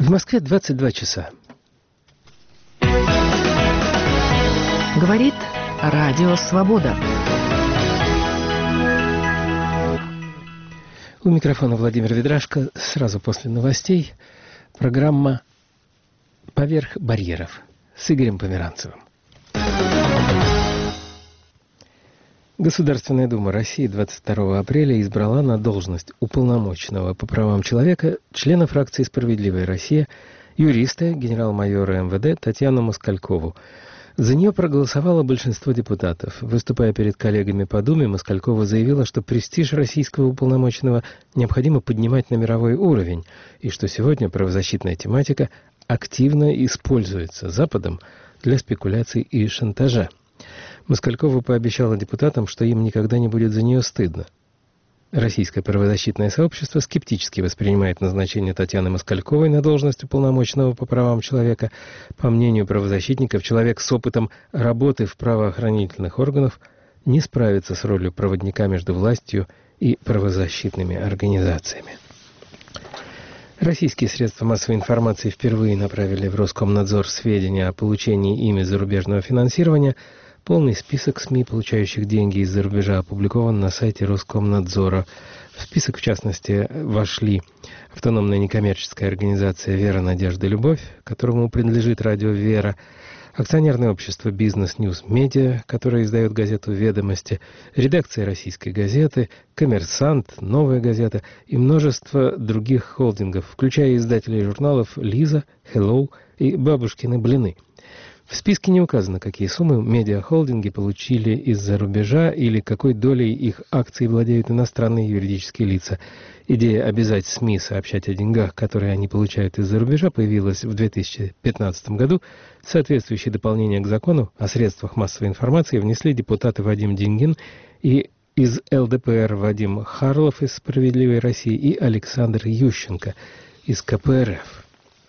В Москве 22 часа. Говорит Радио Свобода. У микрофона Владимир Ведрашко. Сразу после новостей программа «Поверх барьеров» с Игорем Померанцевым. Государственная Дума России 22 апреля избрала на должность уполномоченного по правам человека члена фракции «Справедливая Россия», юриста, генерал-майора МВД Татьяну Москалькову. За нее проголосовало большинство депутатов. Выступая перед коллегами по Думе, Москалькова заявила, что престиж российского уполномоченного необходимо поднимать на мировой уровень, и что сегодня правозащитная тематика активно используется Западом для спекуляций и шантажа. Москалькова пообещала депутатам, что им никогда не будет за нее стыдно. Российское правозащитное сообщество скептически воспринимает назначение Татьяны Москальковой на должность уполномоченного по правам человека. По мнению правозащитников, человек с опытом работы в правоохранительных органах не справится с ролью проводника между властью и правозащитными организациями. Российские средства массовой информации впервые направили в Роскомнадзор сведения о получении ими зарубежного финансирования. Полный список СМИ, получающих деньги из-за рубежа, опубликован на сайте Роскомнадзора. В список, в частности, вошли автономная некоммерческая организация «Вера, Надежда, Любовь», которому принадлежит радио «Вера», акционерное общество «Бизнес Ньюс Медиа», которое издает газету «Ведомости», редакция «Российской газеты», «Коммерсант», «Новая газета» и множество других холдингов, включая издателей журналов «Лиза», «Hello» и «Бабушкины блины». В списке не указано, какие суммы медиахолдинги получили из-за рубежа или какой долей их акций владеют иностранные юридические лица. Идея обязать СМИ сообщать о деньгах, которые они получают из-за рубежа, появилась в 2015 году. Соответствующие дополнения к закону о средствах массовой информации внесли депутаты Вадим Дингин и из ЛДПР Вадим Харлов из «Справедливой России» и Александр Ющенко из КПРФ.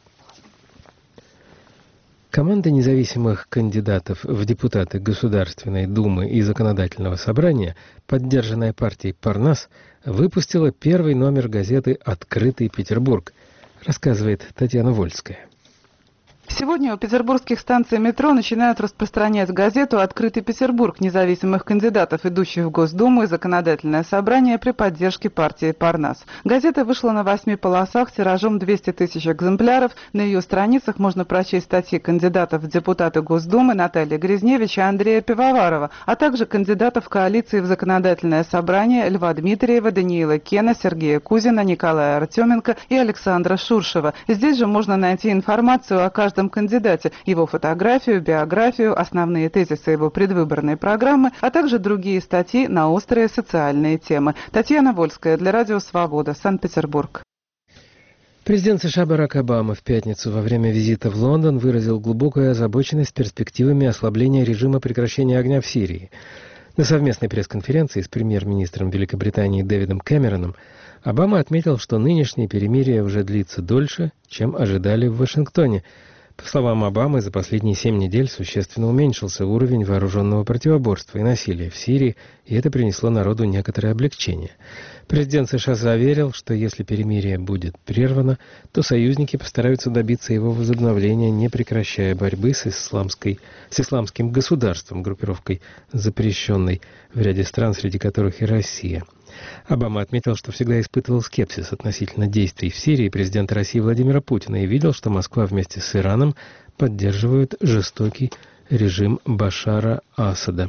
Команда независимых кандидатов в депутаты Государственной Думы и Законодательного собрания, поддержанная партией «Парнас», выпустила первый номер газеты «Открытый Петербург», рассказывает Татьяна Вольская. Сегодня у петербургских станций метро начинают распространять газету «Открытый Петербург» независимых кандидатов, идущих в Госдуму и Законодательное собрание при поддержке партии «Парнас». Газета вышла на 8 полосах тиражом 200 тысяч экземпляров. На ее страницах можно прочесть статьи кандидатов в депутаты Госдумы Натальи Грязневич и Андрея Пивоварова, а также кандидатов коалиции в Законодательное собрание Льва Дмитриева, Даниила Кена, Сергея Кузина, Николая Артеменко и Александра Шуршева. Здесь же можно найти информацию о каждом кандидате, его фотографию, биографию, основные тезисы его предвыборной программы, а также другие статьи на острые социальные темы. Татьяна Вольская для Радио Свобода, Санкт-Петербург. Президент США Барак Обама в пятницу во время визита в Лондон выразил глубокую озабоченность перспективами ослабления режима прекращения огня в Сирии. На совместной пресс-конференции с премьер-министром Великобритании Дэвидом Кэмероном Обама отметил, что нынешнее перемирие уже длится дольше, чем ожидали в Вашингтоне. По словам Обамы, за последние 7 недель существенно уменьшился уровень вооруженного противоборства и насилия в Сирии, и это принесло народу некоторое облегчение. Президент США заверил, что если перемирие будет прервано, то союзники постараются добиться его возобновления, не прекращая борьбы с исламским государством, группировкой, запрещенной в ряде стран, среди которых и Россия. Обама отметил, что всегда испытывал скепсис относительно действий в Сирии президента России Владимира Путина и видел, что Москва вместе с Ираном поддерживает жестокий режим Башара Асада.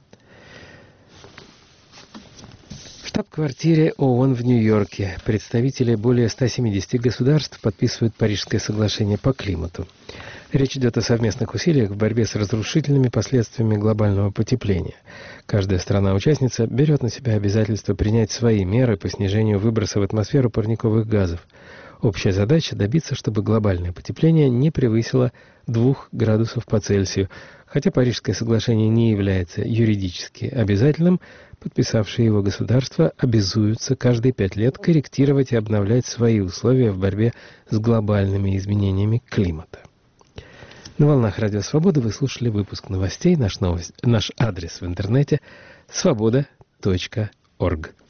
В штаб-квартире ООН в Нью-Йорке представители более 170 государств подписывают Парижское соглашение по климату. Речь идет о совместных усилиях в борьбе с разрушительными последствиями глобального потепления. Каждая страна-участница берет на себя обязательство принять свои меры по снижению выброса в атмосферу парниковых газов. Общая задача – добиться, чтобы глобальное потепление не превысило 2 градусов по Цельсию. Хотя Парижское соглашение не является юридически обязательным, подписавшие его государства обязуются каждые 5 лет корректировать и обновлять свои условия в борьбе с глобальными изменениями климата. На волнах Радио Свобода вы слушали выпуск новостей. Наш адрес в интернете – svoboda.org.